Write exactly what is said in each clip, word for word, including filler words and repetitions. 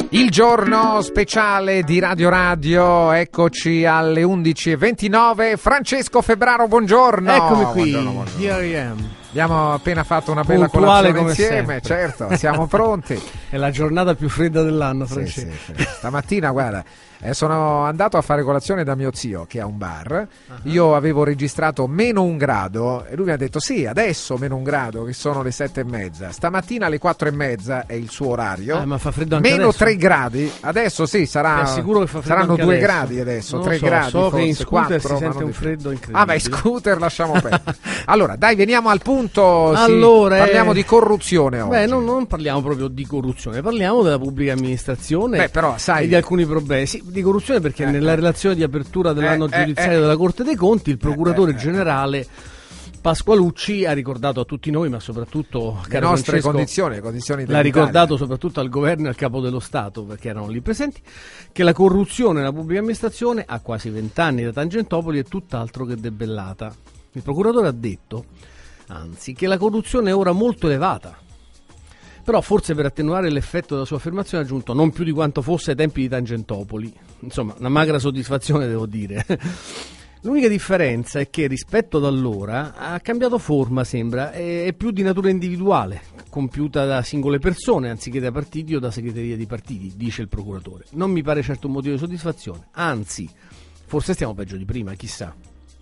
Il giorno speciale di Radio Radio, eccoci alle undici e ventinove. Francesco Febraro, buongiorno. Eccomi qui, buongiorno, buongiorno. Here I am. Abbiamo appena fatto una bella Puntuale colazione come insieme, sempre. certo, siamo pronti. È la giornata più fredda dell'anno, Sì, Francesco. sì, sì. Stamattina, guarda, eh, sono andato a fare colazione da mio zio che ha un bar. Uh-huh. Io avevo registrato meno un grado e lui mi ha detto sì, adesso meno un grado, che sono le sette e mezza. Stamattina alle quattro e mezza è il suo orario. Ah, ma fa freddo anche meno adesso? tre gradi. Adesso sì, sarà, Ti assicuro che fa freddo saranno anche due adesso. gradi adesso, Non tre so, gradi. so che in forse, scooter quattro, si ma sente non un di più. freddo incredibile. Ah, beh, scooter lasciamo perdere. Allora, dai, veniamo al punto. Sì, Allora, parliamo eh, di corruzione oggi. Beh, non, non parliamo proprio di corruzione, parliamo della pubblica amministrazione. Beh, però, sai, e di alcuni problemi. Sì, di corruzione perché eh, nella eh, relazione di apertura dell'anno eh, giudiziario eh, della Corte dei Conti, il procuratore eh, eh, generale Pasqualucci ha ricordato a tutti noi, ma soprattutto le caro nostre Francesco, condizioni, le condizioni l'ha dell'Italia. ricordato soprattutto al governo e al capo dello Stato, perché erano lì presenti, che la corruzione nella pubblica amministrazione ha quasi vent'anni da Tangentopoli è tutt'altro che debellata. Il procuratore ha detto, anzi, che la corruzione è ora molto elevata. Però forse per attenuare l'effetto della sua affermazione ha aggiunto non più di quanto fosse ai tempi di Tangentopoli. Insomma, una magra soddisfazione, devo dire. L'unica differenza è che rispetto ad allora ha cambiato forma, sembra, è più di natura individuale, compiuta da singole persone anziché da partiti o da segreterie di partiti, dice il procuratore. Non mi pare certo un motivo di soddisfazione, anzi, forse stiamo peggio di prima, chissà.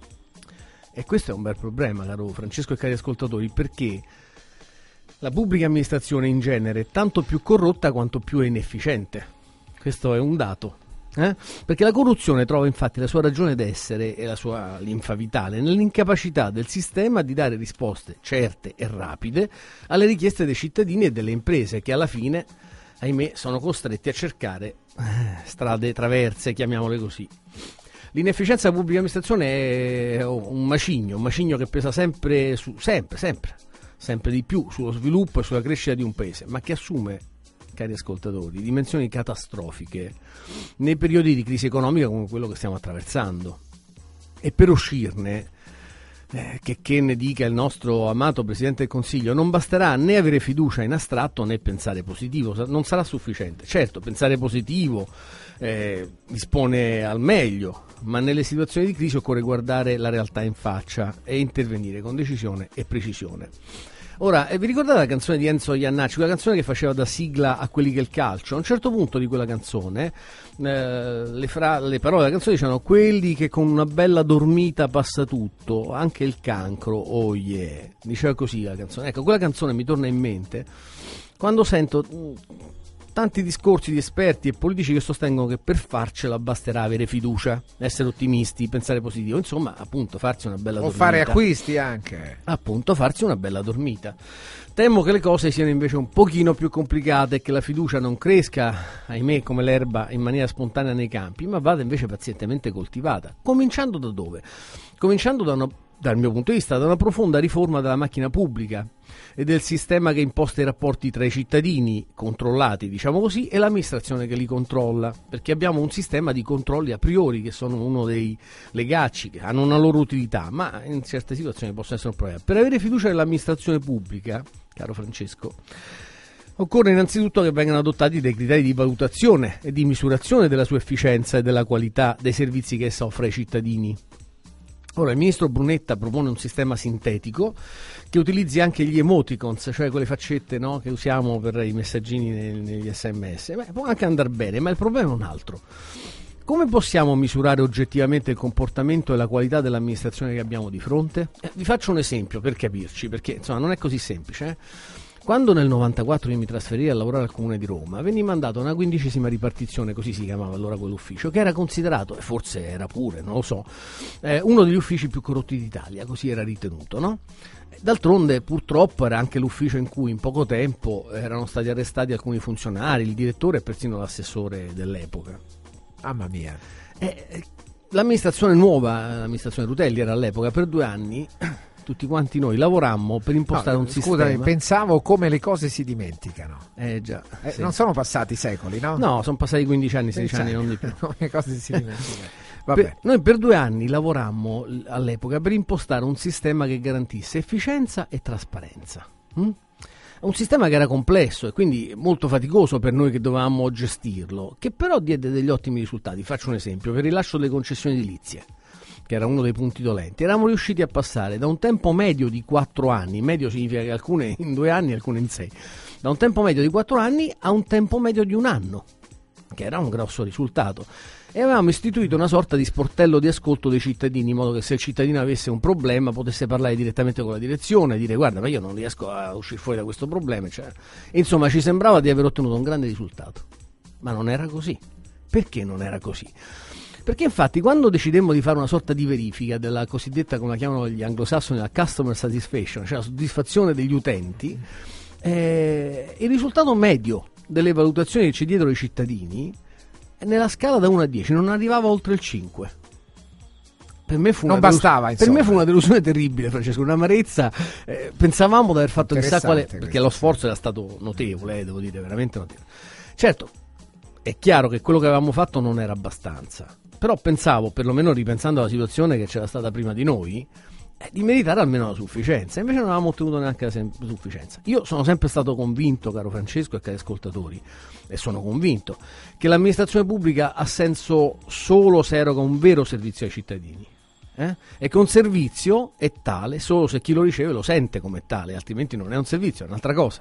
E questo è un bel problema, caro Francesco e cari ascoltatori, perché la pubblica amministrazione in genere è tanto più corrotta quanto più è inefficiente. Questo è un dato. Eh? Perché la corruzione trova infatti la sua ragione d'essere e la sua linfa vitale nell'incapacità del sistema di dare risposte certe e rapide alle richieste dei cittadini e delle imprese che alla fine, ahimè, sono costretti a cercare eh, strade traverse, chiamiamole così. L'inefficienza della pubblica amministrazione è un macigno, un macigno che pesa sempre, su, sempre, sempre, sempre di più sullo sviluppo e sulla crescita di un paese, ma che assume, cari ascoltatori, dimensioni catastrofiche nei periodi di crisi economica come quello che stiamo attraversando. E per uscirne, eh, che, che ne dica il nostro amato Presidente del Consiglio, non basterà né avere fiducia in astratto né pensare positivo, non sarà sufficiente. Certo, pensare positivo eh, dispone al meglio, ma nelle situazioni di crisi occorre guardare la realtà in faccia e intervenire con decisione e precisione. Ora, eh, vi ricordate la canzone di Enzo Iannacci, quella canzone che faceva da sigla a quelli che il calcio? A un certo punto di quella canzone, eh, le, fra- le parole della canzone dicevano: quelli che con una bella dormita passa tutto, anche il cancro, oh yeah. Diceva così la canzone. Ecco, quella canzone mi torna in mente quando sento mh, tanti discorsi di esperti e politici che sostengono che per farcela basterà avere fiducia, essere ottimisti, pensare positivo, insomma, appunto, farsi una bella o dormita. fare acquisti anche. Appunto, farsi una bella dormita. Temo che le cose siano invece un pochino più complicate e che la fiducia non cresca, ahimè, come l'erba in maniera spontanea nei campi, ma vada invece pazientemente coltivata. Cominciando da dove? Cominciando da una, dal mio punto di vista, da una profonda riforma della macchina pubblica e del sistema che imposta i rapporti tra i cittadini controllati, diciamo così, e l'amministrazione che li controlla, perché abbiamo un sistema di controlli a priori che sono uno dei legacci, che hanno una loro utilità, ma in certe situazioni possono essere un problema. Per avere fiducia nell'amministrazione pubblica, caro Francesco, occorre innanzitutto che vengano adottati dei criteri di valutazione e di misurazione della sua efficienza e della qualità dei servizi che essa offre ai cittadini. Ora, il ministro Brunetta propone un sistema sintetico che utilizzi anche gli emoticons, cioè quelle faccette, no, che usiamo per i messaggini negli sms. Beh, può anche andare bene, ma il problema è un altro. Come possiamo misurare oggettivamente il comportamento e la qualità dell'amministrazione che abbiamo di fronte? Eh, vi faccio un esempio per capirci, perché insomma non è così semplice. Eh? Quando nel novantaquattro io mi trasferii a lavorare al Comune di Roma, venni mandato una quindicesima ripartizione, così si chiamava allora quell'ufficio, che era considerato, e forse era pure, non lo so, eh, uno degli uffici più corrotti d'Italia, così era ritenuto, no? D'altronde purtroppo era anche l'ufficio in cui in poco tempo erano stati arrestati alcuni funzionari, il direttore e persino l'assessore dell'epoca. Mamma mia. Eh, l'amministrazione nuova, l'amministrazione Rutelli era all'epoca, per due anni tutti quanti noi lavorammo per impostare no, un scusami, sistema. pensavo come le cose si dimenticano. Eh già. Eh, sì. Non sono passati secoli, no? No, sono passati quindici anni, sedici anni, non di più. Come le cose si dimenticano. Vabbè. Per, noi per due anni lavorammo all'epoca per impostare un sistema che garantisse efficienza e trasparenza. Hm? un sistema che era complesso e quindi molto faticoso per noi che dovevamo gestirlo, che però diede degli ottimi risultati. Faccio un esempio: per il rilascio delle concessioni edilizie, che era uno dei punti dolenti, eravamo riusciti a passare da un tempo medio di quattro anni, medio significa che alcune in due anni, alcune in sei, da un tempo medio di quattro anni a un tempo medio di un anno, che era un grosso risultato. E avevamo istituito una sorta di sportello di ascolto dei cittadini, in modo che se il cittadino avesse un problema potesse parlare direttamente con la direzione e dire: guarda, ma io non riesco a uscire fuori da questo problema, cioè, insomma ci sembrava di aver ottenuto un grande risultato, ma non era così. Perché non era così? Perché infatti quando decidemmo di fare una sorta di verifica della cosiddetta, come la chiamano gli anglosassoni, la customer satisfaction, cioè la soddisfazione degli utenti, eh, il risultato medio delle valutazioni che ci diedero i cittadini nella scala da uno a dieci non arrivava oltre il cinque. Per me fu non una bastava, delus- per me fu una delusione terribile, Francesco, un'amarezza. Eh, pensavamo di aver fatto chissà quale, perché lo sforzo era stato notevole, eh, devo dire, veramente notevole. Certo, è chiaro che quello che avevamo fatto non era abbastanza, però pensavo, perlomeno ripensando alla situazione che c'era stata prima di noi, eh, di meritare almeno la sufficienza. Invece non avevamo ottenuto neanche la sem- sufficienza. Io sono sempre stato convinto, caro Francesco e cari ascoltatori, e sono convinto che l'amministrazione pubblica ha senso solo se eroga un vero servizio ai cittadini, eh? E che un servizio è tale solo se chi lo riceve lo sente come tale, altrimenti non è un servizio, è un'altra cosa.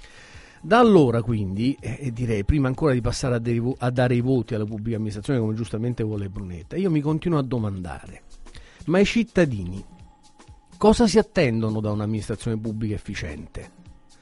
Da allora quindi, e eh, direi prima ancora di passare a, dei, a dare i voti alla pubblica amministrazione come giustamente vuole Brunetta, io mi continuo a domandare: ma i cittadini cosa si attendono da un'amministrazione pubblica efficiente?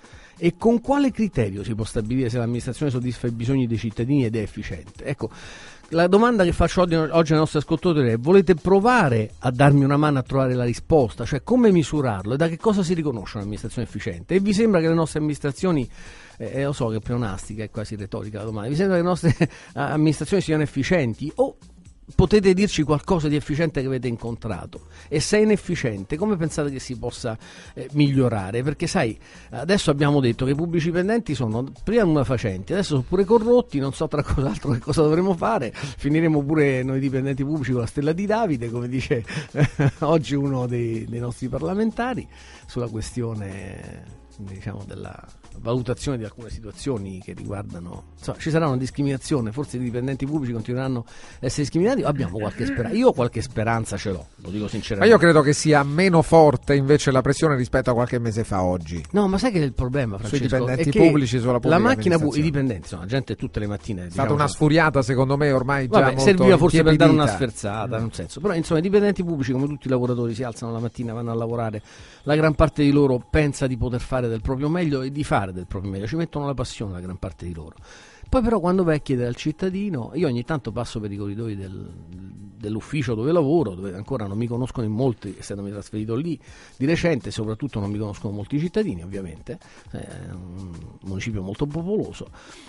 E con quale criterio si può stabilire se l'amministrazione soddisfa i bisogni dei cittadini ed è efficiente? Ecco, la domanda che faccio oggi, oggi ai nostri ascoltatori è: volete provare a darmi una mano a trovare la risposta? Cioè, come misurarlo e da che cosa si riconosce un'amministrazione efficiente? E vi sembra che le nostre amministrazioni, eh, lo so che è pleonastica, è quasi retorica la domanda, vi sembra che le nostre amministrazioni siano efficienti? O potete dirci qualcosa di efficiente che avete incontrato? E se è inefficiente, come pensate che si possa eh, migliorare? Perché sai, adesso abbiamo detto che i pubblici dipendenti sono prima una facenti, adesso sono pure corrotti, non so tra cos'altro che cosa dovremo fare, finiremo pure noi dipendenti pubblici con la stella di Davide, come dice eh, oggi uno dei, dei nostri parlamentari, sulla questione, diciamo, della valutazione di alcune situazioni che riguardano, insomma, ci sarà una discriminazione, forse i dipendenti pubblici continueranno a essere discriminati. Abbiamo qualche speranza, io qualche speranza ce l'ho, lo dico sinceramente. Ma io credo che sia meno forte invece la pressione rispetto a qualche mese fa oggi. No, ma sai che è il problema, Francesco? Sui dipendenti è che pubblici, sulla pubblica la macchina pu- i dipendenti, insomma, la gente tutte le mattine, è diciamo, stata una sfuriata secondo me ormai già vabbè, molto serviva forse per dare una intiepidita. sferzata, mm. non senso. Però insomma i dipendenti pubblici, come tutti i lavoratori, si alzano la mattina, vanno a lavorare, la gran parte di loro pensa di poter fare del proprio meglio e di fare del proprio meglio, ci mettono la passione la gran parte di loro. Poi però quando vai a chiedere al cittadino, io ogni tanto passo per i corridoi del, dell'ufficio dove lavoro, dove ancora non mi conoscono in molti, essendomi trasferito lì di recente, soprattutto non mi conoscono molti cittadini ovviamente, è un municipio molto popoloso,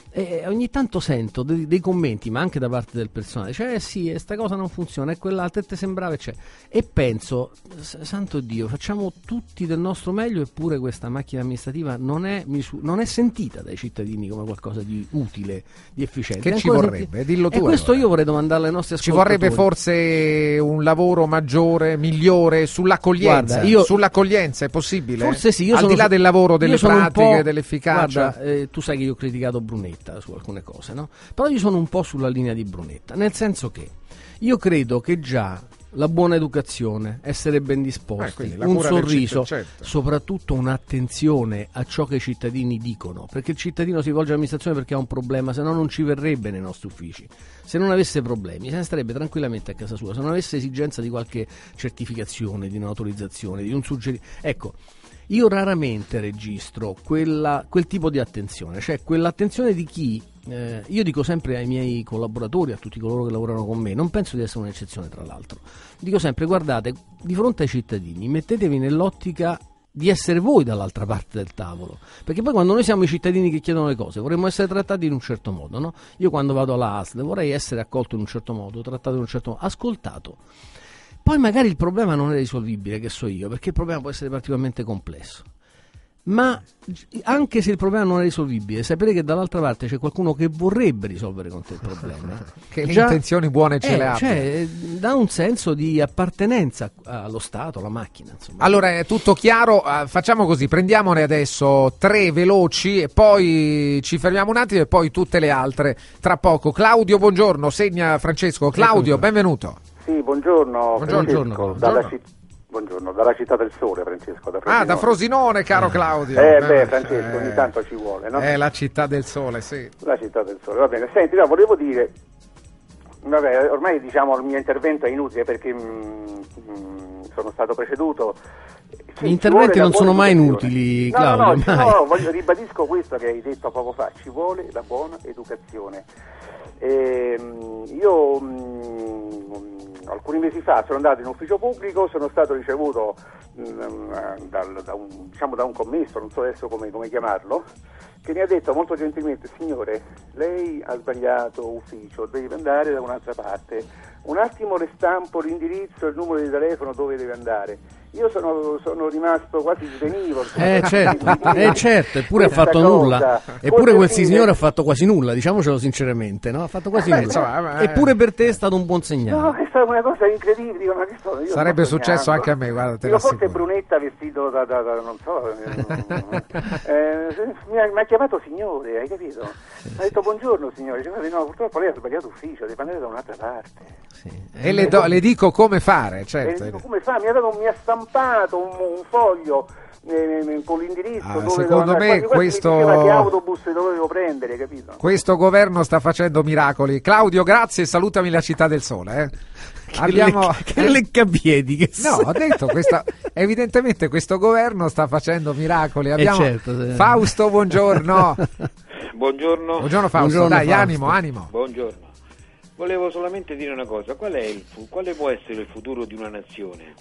e ogni tanto sento dei, dei commenti, ma anche da parte del personale, cioè eh sì, sta cosa non funziona, è quell'altra, te sembrava, cioè, e penso, santo Dio, facciamo tutti del nostro meglio, eppure questa macchina amministrativa non è, misu- non è sentita dai cittadini come qualcosa di utile, di efficiente. Che ci vorrebbe? Senti... Dillo tu. E questo allora. Io vorrei domandarle ai nostri Ci ascoltatori. vorrebbe forse un lavoro maggiore, migliore sull'accoglienza. Guarda, io... Sull'accoglienza è possibile? Forse sì. Io Al sono di là su... del lavoro, delle pratiche, dell'efficacia. Guarda, eh, tu sai che io ho criticato Brunetta su alcune cose, no? Però io sono un po' sulla linea di Brunetta, nel senso che io credo che già la buona educazione, essere ben disposti, eh, un sorriso, città, certo. soprattutto un'attenzione a ciò che i cittadini dicono, perché il cittadino si rivolge all'amministrazione perché ha un problema, se no non ci verrebbe nei nostri uffici. Se non avesse problemi se ne starebbe tranquillamente a casa sua, se non avesse esigenza di qualche certificazione, di un'autorizzazione, di un suggerimento. Ecco, io raramente registro quella, quel tipo di attenzione, cioè quell'attenzione di chi, eh, io dico sempre ai miei collaboratori, a tutti coloro che lavorano con me, non penso di essere un'eccezione tra l'altro, dico sempre: guardate, di fronte ai cittadini mettetevi nell'ottica di essere voi dall'altra parte del tavolo, perché poi quando noi siamo i cittadini che chiedono le cose vorremmo essere trattati in un certo modo, no? Io quando vado alla A S L vorrei essere accolto in un certo modo, trattato in un certo modo, ascoltato. Poi magari il problema non è risolvibile, che so io, perché il problema può essere particolarmente complesso. ma anche se il problema non è risolvibile, sapere che dall'altra parte c'è qualcuno che vorrebbe risolvere con te il problema, che già, le intenzioni buone ce eh, le ha, cioè, dà un senso di appartenenza allo Stato, alla macchina, insomma. Allora è tutto chiaro, uh, facciamo così, prendiamone adesso tre veloci e poi ci fermiamo un attimo e poi tutte le altre tra poco. Claudio, buongiorno, segna Francesco. Claudio, benvenuto. Sì, buongiorno, buongiorno, Francesco, dalla città. Buongiorno, dalla città del sole, Francesco. Da ah, da Frosinone, caro Claudio. Eh, beh, Francesco, ogni tanto ci vuole, no? È la città del sole, sì. La città del sole, va bene. Senti, no, volevo dire, vabbè, ormai diciamo il mio intervento è inutile perché mh, mh, sono stato preceduto. Sì, gli interventi non sono mai educazione. inutili, no, Claudio. No, no, mai. no, voglio, ribadisco questo che hai detto poco fa, ci vuole la buona educazione. E, mh, io... Mh, alcuni mesi fa sono andato in ufficio pubblico, sono stato ricevuto mh, dal, da, un, diciamo, da un commesso, non so adesso come, come chiamarlo, che mi ha detto molto gentilmente: signore, lei ha sbagliato ufficio, deve andare da un'altra parte, un attimo le stampo l'indirizzo e il numero di telefono dove deve andare. Io sono, sono rimasto quasi svenivolo. Eh certo, eh certo, eppure ha fatto nulla. Eppure quel signore ha fatto quasi nulla, diciamocelo sinceramente, no? Ha fatto quasi eh, nulla. No, Eppure per te è stato un buon segnale. No, è stata una cosa incredibile. Dico, ma che sto, io sarebbe sto successo sognando. anche a me, guarda, te Dico, forse l'assicuro. Brunetta vestito da, da, da non so. eh, mi, ha, mi ha chiamato signore, hai capito? Sì, ha detto buongiorno signore. Dice, no, purtroppo lei ha sbagliato ufficio, deve andare da un'altra parte. Sì. E le, do, le dico come fare, certo. E dico, come fa? Mi ha, dato, mi ha stampato un, un foglio eh, con l'indirizzo Ah, dove secondo me quasi, quasi questo... mi diceva che autobus dovevo prendere, capito? Questo governo sta facendo miracoli. Claudio, grazie e salutami la città del sole. Eh. Che Abbiamo... le, che leccapiedi che No, ho detto, questa... evidentemente questo governo sta facendo miracoli. Abbiamo... Eh certo, sì. Fausto, buongiorno. Buongiorno. Buongiorno Fausto, Buongiorno, dai, Fausto. animo, animo. Buongiorno. Volevo solamente dire una cosa, qual è il fu- quale può essere il futuro di una nazione?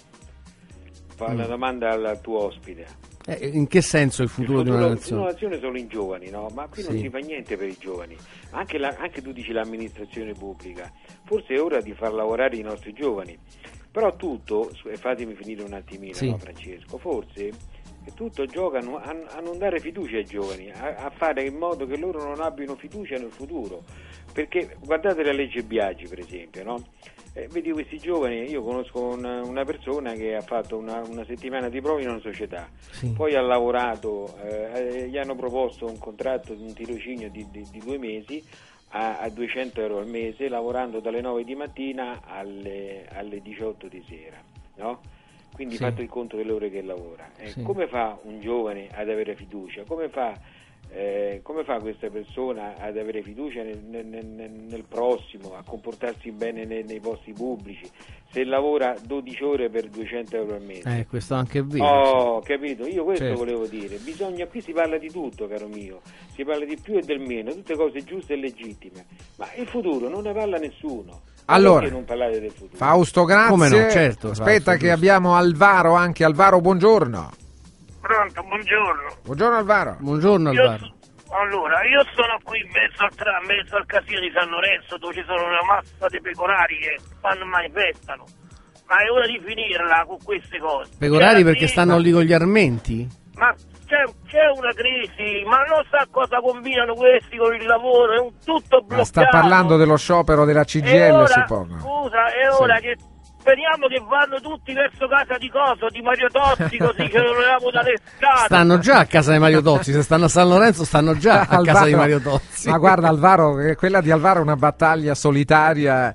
Fa una Mm. domanda al tuo ospite. Eh, in che senso il futuro, il futuro di una di nazione? una nazione sono i giovani, no? Ma qui non Sì. si fa niente per i giovani. Anche, la, anche tu dici l'amministrazione pubblica. Forse è ora di far lavorare i nostri giovani. Però tutto, e fatemi finire un attimino, Sì. no, Francesco, forse è tutto giocano a, a non dare fiducia ai giovani, a, a fare in modo che loro non abbiano fiducia nel futuro. Perché guardate la legge Biagi, per esempio, no? Eh, vedi questi giovani, io conosco una, una persona che ha fatto una, una settimana di prove in una società, Sì. poi ha lavorato, eh, gli hanno proposto un contratto di un tirocinio di, di, di due mesi a, a duecento euro al mese, lavorando dalle nove di mattina alle, alle diciotto di sera, no? Quindi Sì. fatto il conto delle ore che lavora. Eh, Sì. Come fa un giovane ad avere fiducia? Come fa Eh, come fa questa persona ad avere fiducia nel, nel, nel, nel prossimo, a comportarsi bene nei, nei posti pubblici, se lavora dodici ore per duecento euro al mese? Eh, questo anche è vero. Oh, capito? Io questo Certo. volevo dire. Bisogna, qui si parla di tutto, caro mio, si parla di più e del meno, tutte cose giuste e legittime, ma il futuro non ne parla nessuno. Ma Allora, perché non parlare del futuro? Fausto, grazie. Come no, certo, Aspetta Fausto, che giusto. abbiamo Alvaro anche. Alvaro, buongiorno. Pronto, buongiorno. Buongiorno Alvaro. Buongiorno Io Alvaro. so- allora, io sono qui in mezzo al, tra- mezzo al casino di San Lorenzo, dove ci sono una massa di pecorari che fanno manifestano. Ma è ora di finirla con queste cose. Pecorari C'è la perché crisi- stanno lì con gli armenti? Ma c'è, c'è una crisi, ma non sa cosa combinano questi con il lavoro, è un tutto bloccato. Ma sta parlando dello sciopero della C G E I L, ora, suppongo. scusa, è Sì. ora che speriamo che vanno tutti verso casa di Coso, di Mario Tozzi, così ce lo leviamo dalle scale. Stanno già a casa di Mario Tozzi, se stanno a San Lorenzo stanno già a casa di Mario Tozzi. Ma guarda Alvaro, che quella di Alvaro è una battaglia solitaria,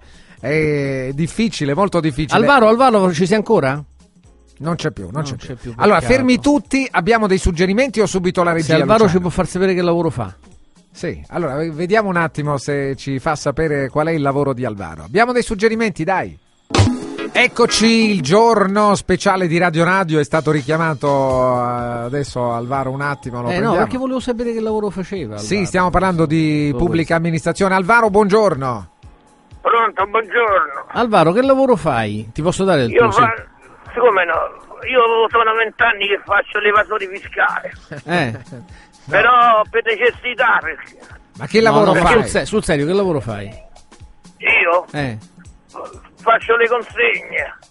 è difficile, molto difficile. Alvaro, Alvaro, ci sei ancora? Non c'è più, non, Non c'è, c'è più. più, Allora, peccato. fermi tutti, abbiamo dei suggerimenti o subito la regia? Se Alvaro Luciano? ci può far sapere che lavoro fa. Sì, allora vediamo un attimo se ci fa sapere qual è il lavoro di Alvaro. Abbiamo dei suggerimenti, dai. Eccoci, il giorno speciale di Radio Radio è stato richiamato eh, adesso Alvaro un attimo, lo Eh no, prendiamo. perché volevo sapere che lavoro faceva. Alvaro. Sì, stiamo parlando di Solo pubblica questo. amministrazione. Alvaro, buongiorno. Pronto, buongiorno. Alvaro, che lavoro fai? Ti posso dare il Io tuo fa... Siccome no, io sono vent'anni che faccio l'evasore fiscale, Eh. però per necessità, perché Ma che No, lavoro no, fai? sul, se- sul serio, che lavoro fai? io Eh. faccio le consegne.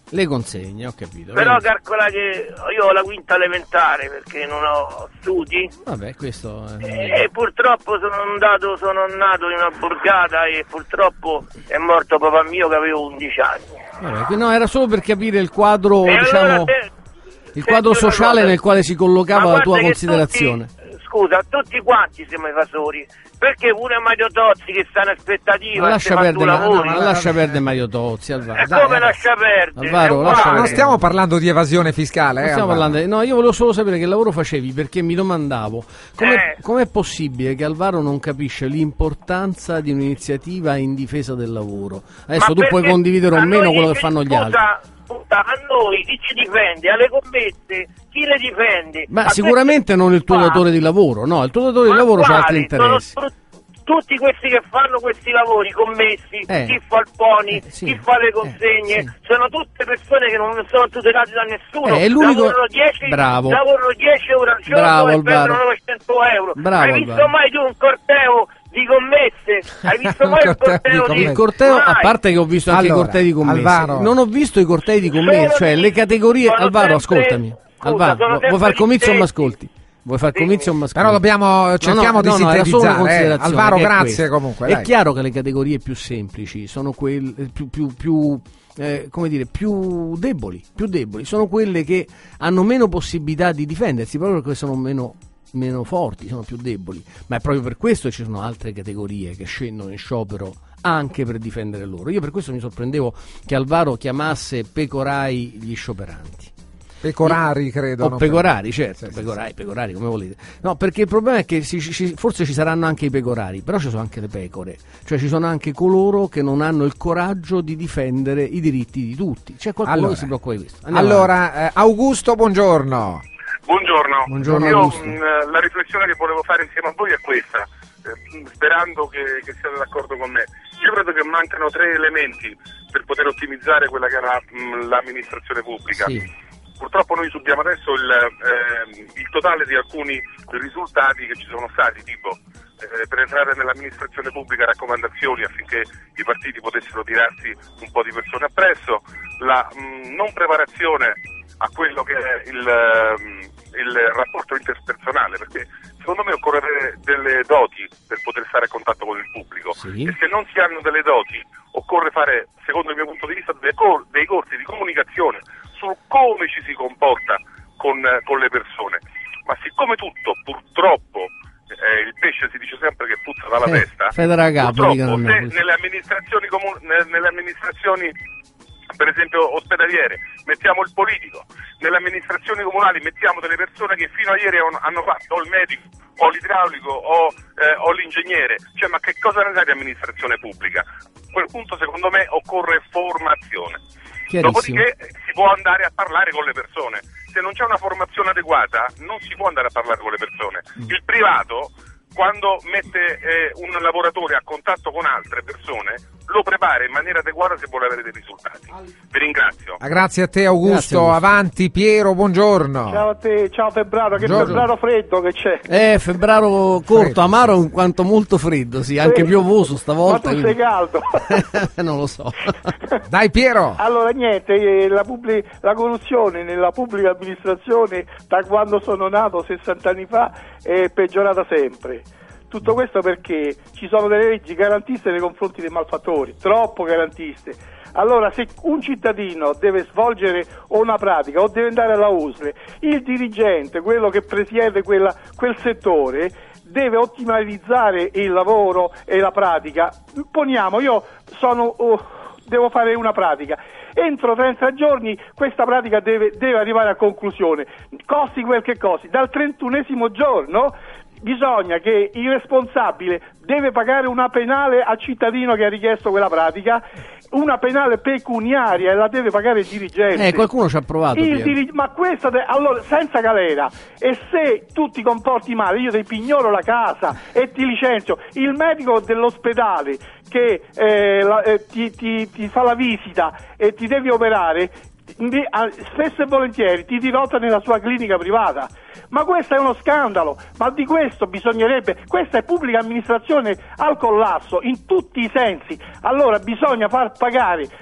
Le consegne, ho capito. Però eh. calcola che io ho la quinta elementare perché non ho studi. Vabbè, questo è... E, e purtroppo sono andato, sono nato in una borgata e purtroppo è morto papà mio che avevo undici anni. Vabbè, no, era solo per capire il quadro, E diciamo, allora, se, il quadro sociale nel quale si collocava la tua considerazione. Tutti, scusa, tutti quanti siamo evasori, perché pure Mario Tozzi che sta in aspettativa Ma lascia perdere, ma, no, ma lascia perdere Mario Tozzi, Alvaro. E Dai, come dai. lascia perdere? Alvaro, È lascia uguale. Non stiamo parlando di evasione fiscale, Non eh, stiamo Alvaro. parlando, no, io volevo solo sapere che lavoro facevi, perché mi domandavo com'è, Eh. com'è possibile che Alvaro non capisce l'importanza di un'iniziativa in difesa del lavoro. Adesso Ma tu puoi perché condividere o a meno noi quello che chi- fanno gli scusa, altri. scusa, a noi chi ci difende? Alle commesse chi le difende? Ma A sicuramente questi non il tuo qua. datore di lavoro, no, il tuo datore di Ma lavoro ha quali? altri interessi. Sono tu- tutti questi che fanno questi lavori commessi, Eh. chi fa il pony, Eh, sì. chi fa le Eh, consegne, sì. sono tutte persone che non sono tutelate da nessuno. Eh, è l'unico- Lavorano dieci, Bravo. lavorano dieci ore al giorno Bravo, e Alvaro. prendono novecento euro. Bravo, Hai visto Alvaro. mai tu un corteo di commesse? Hai visto Un mai un corteo di corteo di commesse. Il corteo, Mai. a parte che ho visto anche Allora, i cortei di commesse, Alvaro. non ho visto i cortei di commesse, Sono cioè di- le categorie. sono Alvaro, sempre- ascoltami. scusa, Alvaro, sono vu- vuoi sempre far gli comizio o mi stessi. ascolti? Vuoi far Sì. comizio o mi ascolti? Però dobbiamo, cerchiamo No, no, di no, era solo una sintetizzare. eh. considerazione, Alvaro, che è grazie questa. comunque. È dai. chiaro che le categorie più semplici sono quelle più, più, più eh, come dire, più deboli, più deboli, sono quelle che hanno meno possibilità di difendersi proprio perché sono meno, meno forti, sono più deboli. Ma è proprio per questo che ci sono altre categorie che scendono in sciopero anche per difendere loro. Io per questo mi sorprendevo che Alvaro chiamasse pecorai gli scioperanti. Pecorari, credo. O non pecorari, certo, Sì, sì, pecorari, pecorari, come volete. No, perché il problema è che si- ci- forse ci saranno anche i pecorari, però ci sono anche le pecore, cioè ci sono anche coloro che non hanno il coraggio di difendere i diritti di tutti. C'è qualcuno Allora, che si preoccupa di questo. Andiamo Allora, eh, Augusto, buongiorno. Buongiorno. Buongiorno, Io Augusto. mh, la riflessione che volevo fare insieme a voi è questa, eh, sperando che, che siate d'accordo con me. Io credo che mancano tre elementi per poter ottimizzare quella che è la, mh, l'amministrazione pubblica. Sì. Purtroppo noi subiamo adesso il, ehm, il totale di alcuni risultati che ci sono stati, tipo eh, per entrare nell'amministrazione pubblica raccomandazioni affinché i partiti potessero tirarsi un po' di persone appresso, la mh, non preparazione a quello che è il, ehm, il rapporto interpersonale, perché secondo me occorre avere delle doti per poter stare a contatto con il pubblico, Sì. e se non si hanno delle doti occorre fare, secondo il mio punto di vista, dei, cor- dei corsi di comunicazione su come ci si comporta con, con le persone. Ma siccome tutto, purtroppo, eh, il pesce si dice sempre che puzza dalla Eh, testa, Federa Capo, dicono a purtroppo se Napoli. nelle amministrazioni, comu- ne- nelle amministrazioni per esempio ospedaliere mettiamo il politico, nelle amministrazioni comunali mettiamo delle persone che fino a ieri hanno, hanno fatto o il medico o l'idraulico o, eh, o l'ingegnere, cioè ma che cosa ne sa di amministrazione pubblica? A quel punto secondo me occorre formazione. Chiarissimo. Dopodiché si può andare a parlare con le persone. Se non c'è una formazione adeguata non si può andare a parlare con le persone. Il privato, quando mette eh, un lavoratore a contatto con altre persone, lo prepara in maniera adeguata se vuole avere dei risultati. Vi ringrazio. Ah, grazie a te Augusto. Grazie, Augusto. Avanti Piero, buongiorno. Ciao a te, ciao Febbraro, che Buongiorno. febbraro freddo che c'è. Eh, febbraio corto, Freddo. amaro in quanto molto freddo, sì, anche Sì. piovoso stavolta. Ma tu sei caldo. Non lo so. Dai Piero. Allora niente, eh, la, pubblic- la corruzione nella pubblica amministrazione da quando sono nato sessanta anni fa è peggiorata sempre. Tutto questo perché ci sono delle leggi garantiste nei confronti dei malfattori, troppo garantiste. Allora se un cittadino deve svolgere una pratica o deve andare alla U S L, il dirigente, quello che presiede quella, quel settore, deve ottimizzare il lavoro e la pratica. Poniamo, io sono, oh, devo fare una pratica. Entro trenta giorni questa pratica deve, deve arrivare a conclusione, costi quel che costi. Dal trentunesimo giorno bisogna che il responsabile deve pagare una penale al cittadino che ha richiesto quella pratica, una penale pecuniaria, e la deve pagare il dirigente. Eh, qualcuno ci ha provato. Il Piero. diri- ma questa de- allora senza galera, e se tu ti comporti male io ti pignolo la casa e ti licenzio. Il medico dell'ospedale che eh, la- eh, ti, ti- ti fa la visita e ti devi operare, di- a- spesso e volentieri ti dirota nella sua clinica privata. Ma questo è uno scandalo, ma di questo bisognerebbe, questa è pubblica amministrazione al collasso in tutti i sensi. Allora bisogna far pagare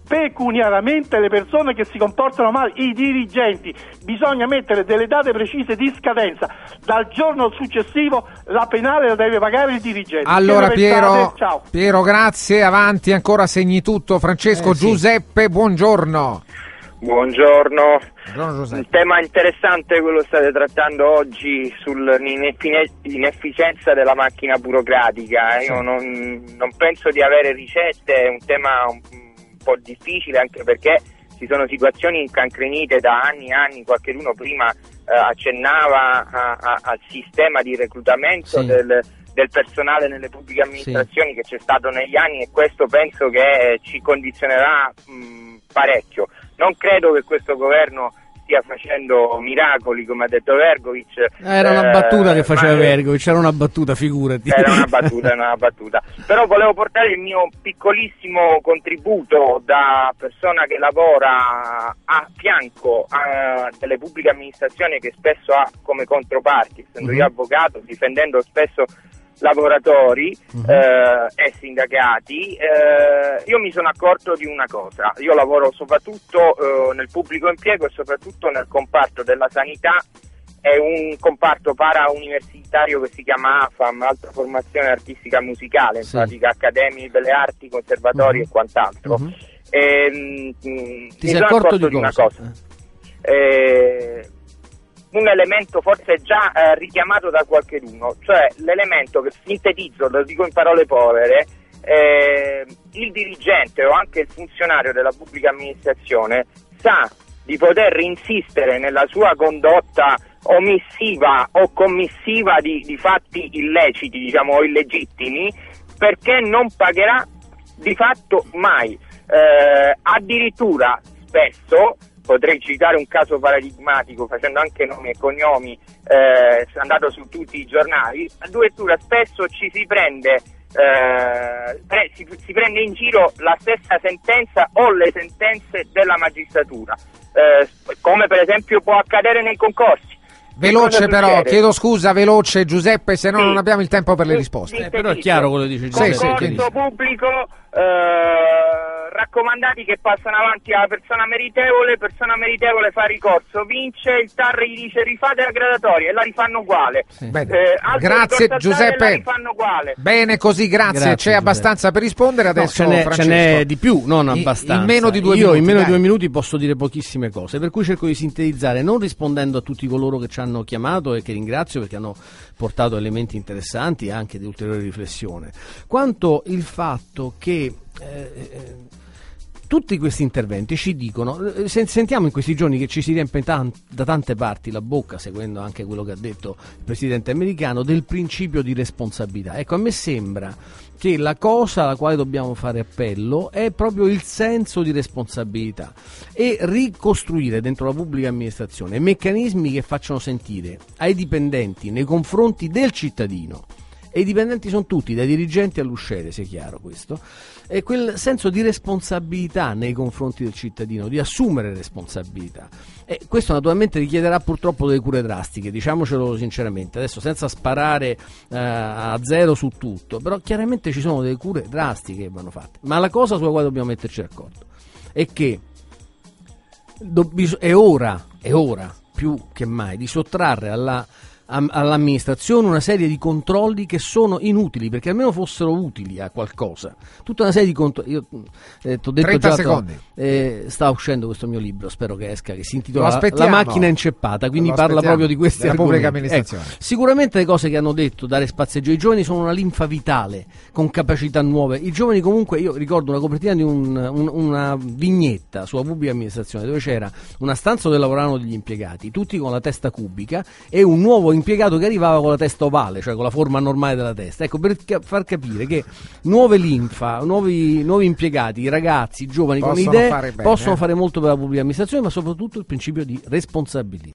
pecuniariamente le persone che si comportano male, i dirigenti. Bisogna mettere delle date precise di scadenza. Dal giorno successivo la penale la deve pagare il dirigente. Allora Piero, Ciao. Piero, grazie, avanti, ancora segni tutto. Francesco, eh, sì. Giuseppe, buongiorno. Buongiorno. Buongiorno, un tema interessante quello che state trattando oggi sull'inefficienza della macchina burocratica. Io non, non penso di avere ricette, è un tema un, un po' difficile, anche perché ci sono situazioni incancrenite da anni e anni. Qualcuno prima eh, accennava a, a, al sistema di reclutamento sì. del, del personale nelle pubbliche amministrazioni sì. che c'è stato negli anni, e questo penso che ci condizionerà mh, parecchio. Non credo che questo governo stia facendo miracoli, come ha detto Vergovic. Era una eh, battuta che faceva ma... Vergovic, era una battuta, figurati. Era una battuta, era una battuta. Però volevo portare il mio piccolissimo contributo da persona che lavora a fianco a delle pubbliche amministrazioni, che spesso ha come controparti, essendo mm-hmm. io avvocato, difendendo spesso lavoratori uh-huh. eh, e sindacati. eh, io mi sono accorto di una cosa: io lavoro soprattutto eh, nel pubblico impiego e soprattutto nel comparto della sanità. È un comparto para-universitario che si chiama A F A M, Alta Formazione Artistica Musicale, in sì. pratica accademie, belle arti, conservatori uh-huh. e quant'altro. Uh-huh. E, mh, ti sei accorto di, di una cosa? Eh, un elemento forse già eh, richiamato da qualcheduno, cioè l'elemento che sintetizzo, lo dico in parole povere, eh, il dirigente o anche il funzionario della pubblica amministrazione sa di poter insistere nella sua condotta omissiva o commissiva di, di fatti illeciti, diciamo, o illegittimi, perché non pagherà di fatto mai. Eh, addirittura spesso, potrei citare un caso paradigmatico facendo anche nomi e cognomi, eh, andato su tutti i giornali, addirittura spesso ci si prende eh, pre, si, si prende in giro la stessa sentenza o le sentenze della magistratura, eh, come per esempio può accadere nei concorsi. Veloce però, chiedo scusa, veloce Giuseppe, se no sì. non abbiamo il tempo per le risposte. Eh, però è chiaro quello che dice Giuseppe. Concorso sì, sì, pubblico, eh, raccomandati che passano avanti alla persona meritevole, persona meritevole fa ricorso, vince, il T A R gli dice rifate la gradatoria e la rifanno uguale. Sì. Eh, grazie Giuseppe. La rifanno uguale. Bene così, grazie, grazie c'è Giuseppe. Abbastanza per rispondere adesso. No, ce, n'è, Francesco. ce n'è di più, non abbastanza. In, in meno di due Io minuti. in meno dai. di due minuti posso dire pochissime cose, per cui cerco di sintetizzare, non rispondendo a tutti coloro che ci hanno chiamato e che ringrazio perché hanno portato elementi interessanti e anche di ulteriore riflessione, quanto il fatto che eh, eh, tutti questi interventi ci dicono, eh, sentiamo in questi giorni che ci si riempie tan- da tante parti la bocca, seguendo anche quello che ha detto il presidente americano, del principio di responsabilità. Ecco, a me sembra che la cosa alla quale dobbiamo fare appello è proprio il senso di responsabilità e ricostruire dentro la pubblica amministrazione meccanismi che facciano sentire ai dipendenti nei confronti del cittadino, e i dipendenti sono tutti, dai dirigenti all'usciere, sia chiaro questo, e quel senso di responsabilità nei confronti del cittadino, di assumere responsabilità. E questo naturalmente richiederà purtroppo delle cure drastiche, diciamocelo sinceramente, adesso senza sparare eh, a zero su tutto, però chiaramente ci sono delle cure drastiche che vanno fatte. Ma la cosa sulla quale dobbiamo metterci d'accordo è che do- è ora, è ora più che mai di sottrarre alla all'amministrazione una serie di controlli che sono inutili, perché almeno fossero utili a qualcosa. Tutta una serie di controlli. Io eh, t'ho detto trenta già, secondi. Eh, sta uscendo questo mio libro, spero che esca, che si intitola La macchina inceppata, quindi parla proprio di questi argomenti. Ecco, sicuramente le cose che hanno detto, dare spazio ai giovani, sono una linfa vitale con capacità nuove. I giovani comunque, io ricordo una copertina di un, un, una vignetta sulla pubblica amministrazione dove c'era una stanza dove lavoravano degli impiegati, tutti con la testa cubica, e un nuovo impiegato che arrivava con la testa ovale, cioè con la forma normale della testa. Ecco, per ca- far capire che nuove linfa, nuovi, nuovi impiegati, ragazzi, giovani possono con idee fare bene, possono eh? fare molto per la pubblica amministrazione, ma soprattutto il principio di responsabilità.